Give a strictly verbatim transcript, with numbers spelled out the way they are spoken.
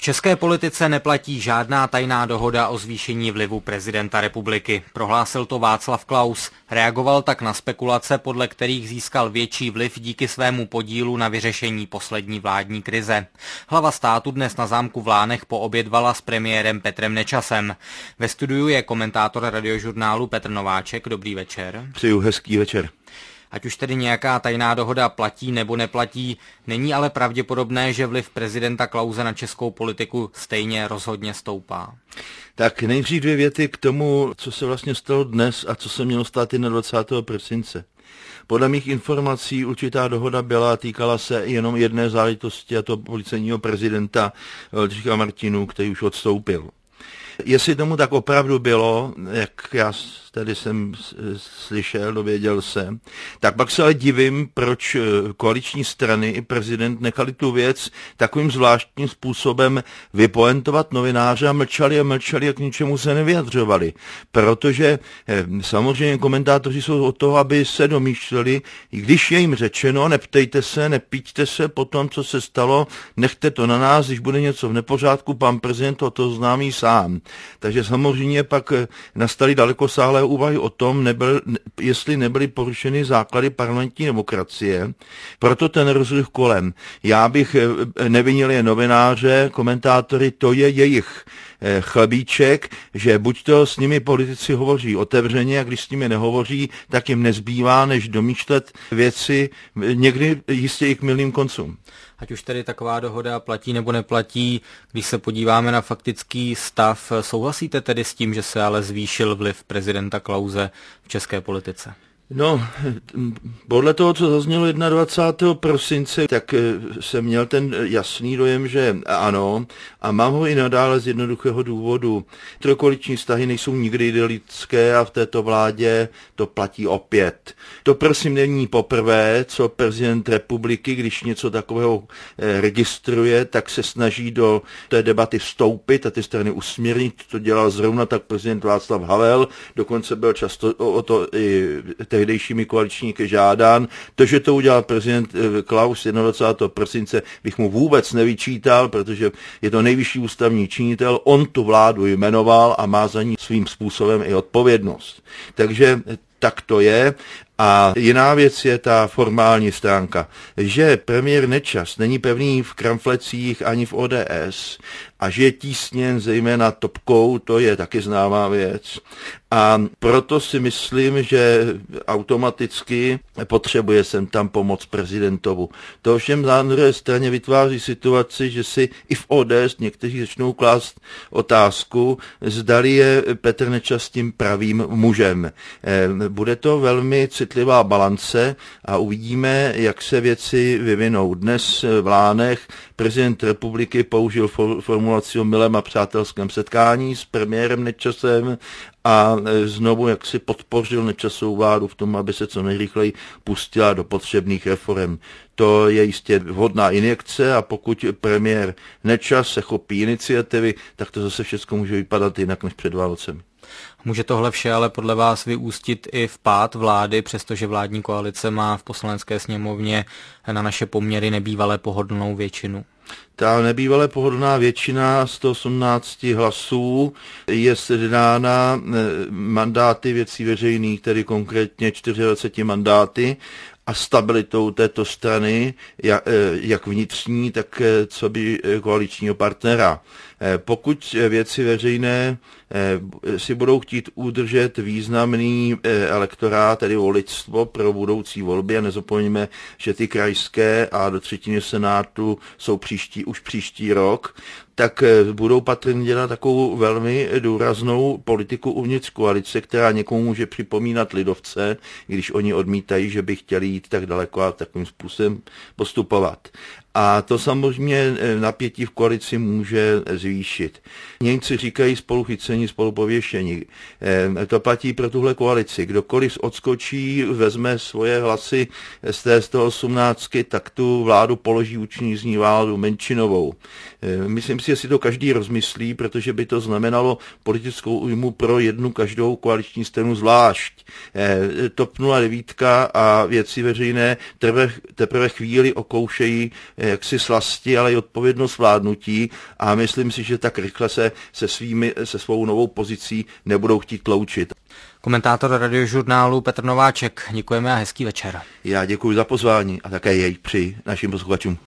české politice neplatí žádná tajná dohoda o zvýšení vlivu prezidenta republiky. Prohlásil to Václav Klaus. Reagoval tak na spekulace, podle kterých získal větší vliv díky svému podílu na vyřešení poslední vládní krize. Hlava státu dnes na zámku v Lánech poobědvala s premiérem Petrem Nečasem. Ve studiu je komentátor Radiožurnálu Petr Nováček. Dobrý večer. Přeju hezký večer. Ať už tedy nějaká tajná dohoda platí nebo neplatí, není ale pravděpodobné, že vliv prezidenta Klause na českou politiku stejně rozhodně stoupá. Tak nejdřív dvě věty k tomu, co se vlastně stalo dnes a co se mělo stát dvacátého prvního prosince. Podle mých informací určitá dohoda byla, týkala se jenom jedné záležitosti, a to policejního prezidenta Oldřicha Martinů, který už odstoupil. Jestli tomu tak opravdu bylo, jak já tady jsem slyšel, dověděl se, tak pak se ale divím, proč koaliční strany i prezident nechali tu věc takovým zvláštním způsobem vypoentovat novináře a mlčali a mlčali a k ničemu se nevyjadřovali. Protože samozřejmě komentátoři jsou od toho, aby se domýšleli, i když je jim řečeno, neptejte se, nepíďte se po tom, co se stalo, nechte to na nás, když bude něco v nepořádku, pan prezident to, to známí sám. Takže samozřejmě pak nastaly dalekosáhlé úvahy o tom, nebyl, jestli nebyly porušeny základy parlamentní demokracie. Proto ten rozruch kolem. Já bych nevinil je novináře, komentátory, to je jejich chlebíček, že buď to s nimi politici hovoří otevřeně, a když s nimi nehovoří, tak jim nezbývá, než domýšlet věci někdy jistě i k mylným koncům. Ať už tedy taková dohoda platí nebo neplatí, když se podíváme na faktický stav, souhlasíte tedy s tím, že se ale zvýšil vliv prezidenta Klause v české politice? No, podle toho, co zaznělo dvacátého prvního prosince, tak jsem měl ten jasný dojem, že ano, a mám ho i nadále z jednoduchého důvodu. Trojkoaliční vztahy nejsou nikdy idylické a v této vládě to platí opět. To prosím není poprvé, co prezident republiky, když něco takového registruje, tak se snaží do té debaty vstoupit a ty strany usměrnit. To dělal zrovna tak prezident Václav Havel, dokonce byl často o to i tehdejšími koaličníky žádán. To, že to udělal prezident Klaus dvacátého prvního prosince, bych mu vůbec nevyčítal, protože je to nejvyšší ústavní činitel, on tu vládu jmenoval a má za ní svým způsobem i odpovědnost. Takže tak to je. A jiná věc je ta formální stránka, že premiér Nečas není pevný v kramflecích ani v O D S a že je tísněn zejména topkou, to je taky známá věc. A proto si myslím, že automaticky potřebuje sem tam pomoc prezidentovu. To ovšem na druhé straně vytváří situaci, že si i v O D S někteří začnou klást otázku, zdali je Petr Nečas tím pravým mužem. Bude to velmi citlivá balance a uvidíme, jak se věci vyvinou. Dnes v Lánech prezident republiky použil formulaci o milém a přátelském setkání s premiérem Nečasem a znovu jak si podpořil Nečasovou vládu v tom, aby se co nejrychleji pustila do potřebných reform. To je jistě vhodná injekce a pokud premiér Nečas se chopí iniciativy, tak to zase všechno může vypadat jinak než před Vánocemi. Může tohle vše ale podle vás vyústit i v pád vlády, přestože vládní koalice má v poslanecké sněmovně na naše poměry nebývalé pohodlnou většinu? Ta nebývalé pohodlná většina sto osmnáct hlasů je sedána mandáty věcí veřejných, tedy konkrétně dvacet čtyři mandáty, a stabilitou této strany, jak vnitřní, tak co by koaličního partnera. Pokud věci veřejné si budou chtít udržet významný elektorát, tedy voličstvo pro budoucí volby, a nezapomeňme, že ty krajské a do třetiny senátu jsou příští, už příští rok, tak budou patrně dělat takovou velmi důraznou politiku uvnitř koalice, která někomu může připomínat lidovce, když oni odmítají, že by chtěli jít tak daleko a takovým způsobem postupovat. A to samozřejmě napětí v koalici může zvýšit. Němci říkají spoluchycení, spolupověšení. To platí pro tuhle koalici. Kdokoliv odskočí, vezme svoje hlasy z té sto osmnáctky, tak tu vládu položí vůči z ní vládu menšinovou. Myslím si, že si to každý rozmyslí, protože by to znamenalo politickou újmu pro jednu každou koaliční stranu zvlášť. TOP nula devět a Věci veřejné teprve, teprve chvíli okoušejí jaksi slasti, ale i odpovědnost vládnutí a myslím si, že tak rychle se se, svými, se svou novou pozicí nebudou chtít loučit. Komentátor Radiožurnálu Petr Nováček, děkujeme a hezký večer. Já děkuji za pozvání a také jej přeji našim posluchačům.